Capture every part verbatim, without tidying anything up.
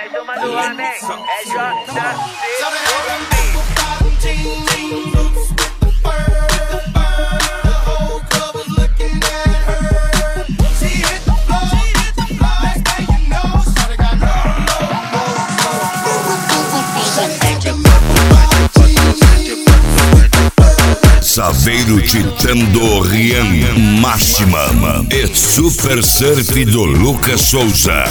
mais uma do homem, é J Saveiro Titã do Rian Máxima e Super Surf do Lucas Souza.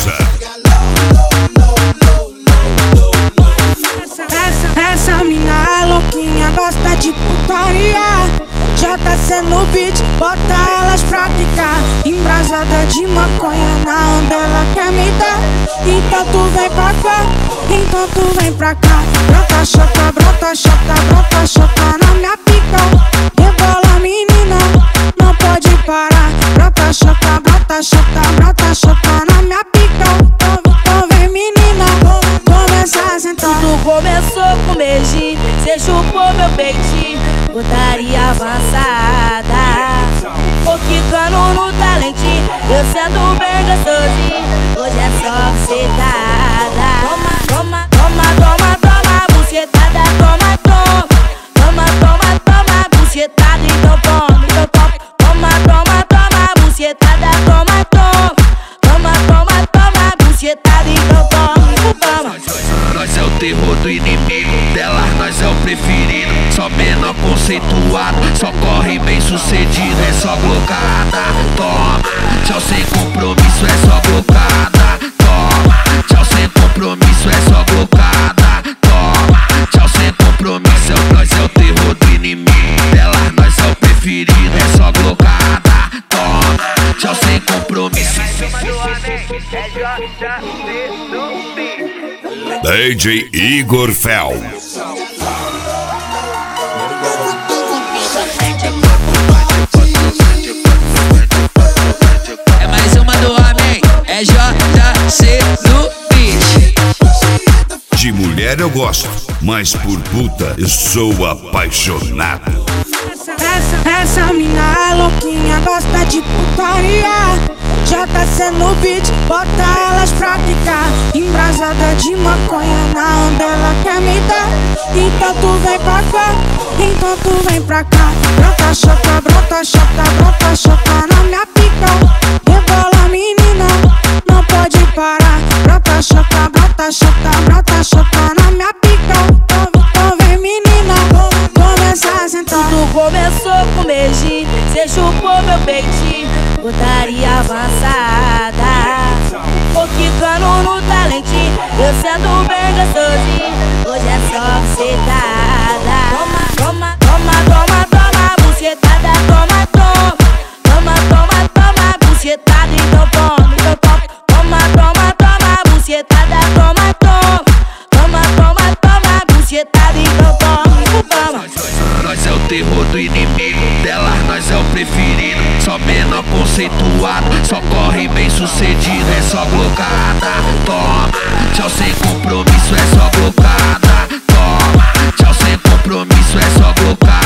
Essa, essa mina é louquinha, gosta de putaria. J C no beat, bota elas pra ficar embrasada de maconha, na onda ela quer me dar. Então tu vem pra cá, então tu vem pra cá. Brota choca, brota choca, brota choca na minha pica. Rebola menina, não pode parar. Brota choca, brota choca, brota choca na minha pica. Então, então vem menina, começa a sentar. Tudo começou com beijinho, cê chupou meu peitinho, putaria avançada. Vou quicando no talentinho, eu sendo bem gostosinho. Hoje é só bucetada. Toma, toma, toma, toma, toma, bucetada, toma, toma. Toma, toma, toma, bucetada, então toma, então toma. Toma, toma, toma, bucetada, toma, toma. Toma, toma, toma, bucetada, então toma, então toma. Nós é o terror do inimigo, delas nós é o preferido. Só menor conceituado, só corre bem sucedido. É só glocada, toma. Tchau sem compromisso, é só glocada, toma. Tchau sem compromisso, é só glocada, toma. Tchau sem compromisso, é, nós é o terror do inimigo, delas nós é o preferido. É só glocada, toma. Tchau sem compromisso. D J Igor Fel. É mais uma do homem, é J C no beat. De mulher eu gosto, mas por puta eu sou apaixonado. Essa, essa mina é louquinha, gosta de putaria. J C no beat, bota elas pra ficar embrasada de maconha, na onda ela quer me dar. Então tu vem pra cá, então tu vem pra cá. Brota choca, brota choca, brota choca na minha pica. Rebola menina, não pode parar. Brota choca, brota choca, brota choca na minha pica. Então, então vem menina, começa a sentar. Tudo começou com beijinho, cê chupou meu peitinho, putaria avançada. Vou quicando no talentinho, eu sendo bem gostosinho. Hoje é só bucetada. Toma, toma, toma, toma, toma, bucetada, toma, toma. Toma, toma, toma, bucetada, então toma, então toma. Toma, toma, toma, bucetada, toma, toma. Toma, toma, toma, bucetada, então toma, então toma. Nós é o terror do inimigo, delas nós é o preferido. Só menor conceituado, só corre bem sucedido. É só glocada, toma. Tchau sem compromisso, é só glocada, toma. Tchau sem compromisso, é só glocada.